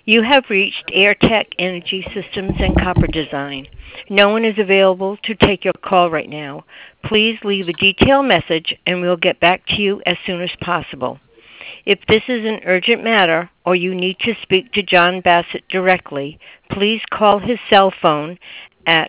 You have reached AirTech Energy Systems and Copper Design. No one is available to take your call right now. Please leave a detailed message and we'll get back to you as soon as possible. If this is an urgent matter or you need to speak to John Bassett directly, please call his cell phone at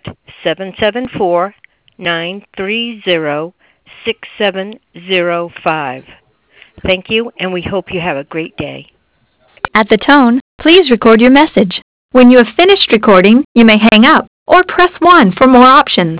774-930-6705. Thank you, and we hope you have a great day. At the tone, please record your message. When you have finished recording, you may hang up or press 1 for more options.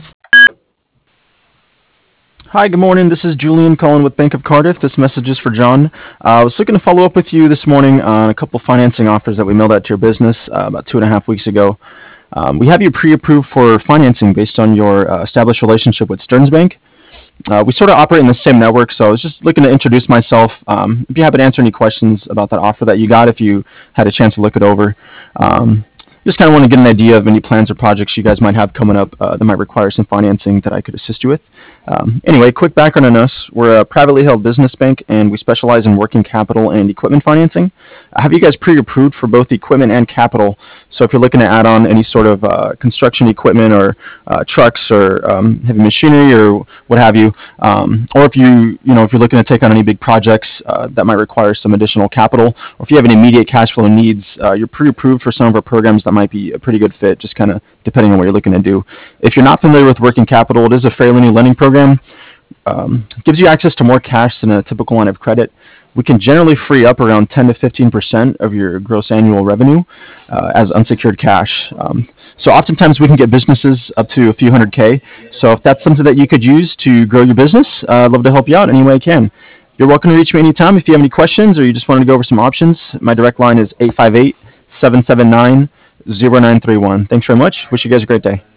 Hi, good morning. This is Julian calling with Bank of Cardiff. This message is for John. I was looking to follow up with you this morning on a couple financing offers that we mailed out to your business about 2.5 weeks ago. We have you pre-approved for financing based on your established relationship with Stearns Bank. We sort of operate in the same network, so I was just looking to introduce myself. If you happen to answer any questions about that offer that you got, if you had a chance to look it over. Just kind of want to get an idea of any plans or projects you guys might have coming up that might require some financing that I could assist you with. Anyway, quick background on us. We're a privately held business bank, and we specialize in working capital and equipment financing. I have you guys pre-approved for both equipment and capital, so if you're looking to add on any sort of construction equipment or trucks or heavy machinery or what have you, or if if you're looking to take on any big projects that might require some additional capital, or if you have any immediate cash flow needs, you're pre-approved for some of our programs that might be a pretty good fit, just kind of depending on what you're looking to do. If you're not familiar with working capital, it is a fairly new lending program. Gives you access to more cash than a typical line of credit. We can generally free up around 10 to 15% of your gross annual revenue as unsecured cash. So oftentimes we can get businesses up to a few hundred K. So if that's something that you could use to grow your business, I'd love to help you out any way I can. You're welcome to reach me anytime if you have any questions or you just wanted to go over some options. My direct line is 858-779-0931. Thanks very much. Wish you guys a great day.